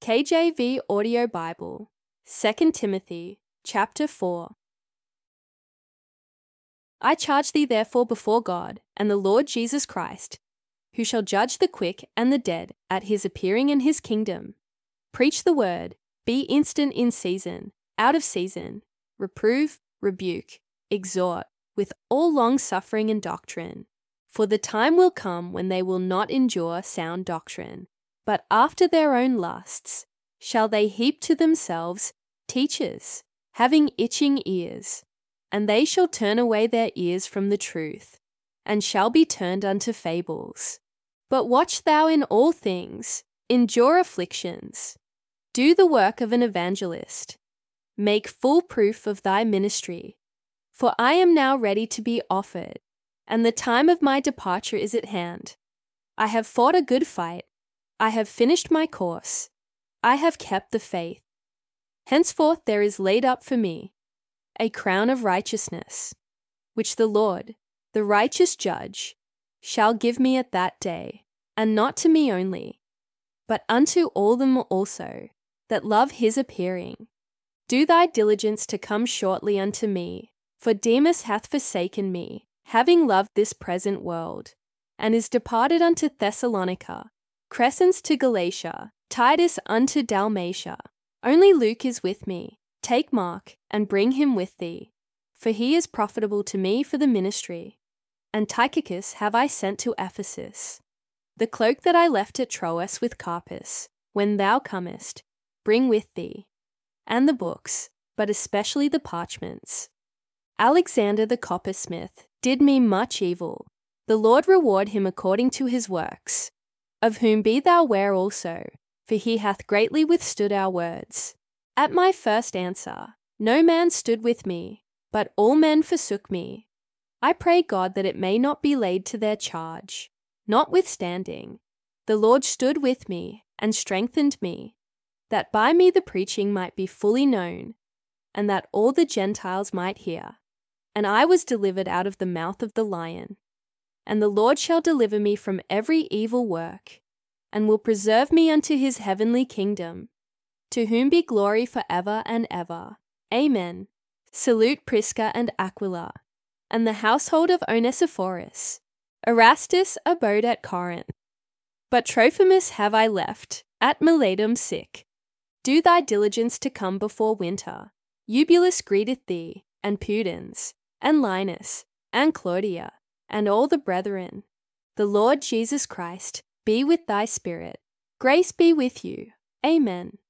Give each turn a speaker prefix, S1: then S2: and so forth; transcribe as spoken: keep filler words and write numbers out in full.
S1: K J V Audio Bible, Second Timothy, chapter four. I charge thee therefore before God and the Lord Jesus Christ, who shall judge the quick and the dead at his appearing in his kingdom. Preach the word, be instant in season, out of season, reprove, rebuke, exhort, with all long-suffering and doctrine. For the time will come when they will not endure sound doctrine, but after their own lusts shall they heap to themselves teachers, having itching ears. And they shall turn away their ears from the truth, and shall be turned unto fables. But watch thou in all things, endure afflictions, do the work of an evangelist, make full proof of thy ministry. For I am now ready to be offered, and the time of my departure is at hand. I have fought a good fight, I have finished my course, I have kept the faith. Henceforth there is laid up for me a crown of righteousness, which the Lord, the righteous judge, shall give me at that day, and not to me only, but unto all them also that love his appearing. Do thy diligence to come shortly unto me, for Demas hath forsaken me, having loved this present world, and is departed unto Thessalonica, Crescens to Galatia, Titus unto Dalmatia. Only Luke is with me. Take Mark, and bring him with thee, for he is profitable to me for the ministry. And Tychicus have I sent to Ephesus. The cloak that I left at Troas with Carpus, when thou comest, bring with thee, and the books, but especially the parchments. Alexander the coppersmith did me much evil. The Lord reward him according to his works, of whom be thou ware also, for he hath greatly withstood our words. At my first answer, no man stood with me, but all men forsook me. I pray God that it may not be laid to their charge. Notwithstanding, the Lord stood with me and strengthened me, that by me the preaching might be fully known, and that all the Gentiles might hear. And I was delivered out of the mouth of the lion. And the Lord shall deliver me from every evil work, and will preserve me unto his heavenly kingdom, to whom be glory for ever and ever. Amen. Salute Prisca and Aquila, and the household of Onesiphorus. Erastus abode at Corinth, but Trophimus have I left at Miletum sick. Do thy diligence to come before winter. Eubulus greeteth thee, and Pudens, and Linus, and Claudia, and all the brethren. The Lord Jesus Christ be with thy spirit. Grace be with you. Amen.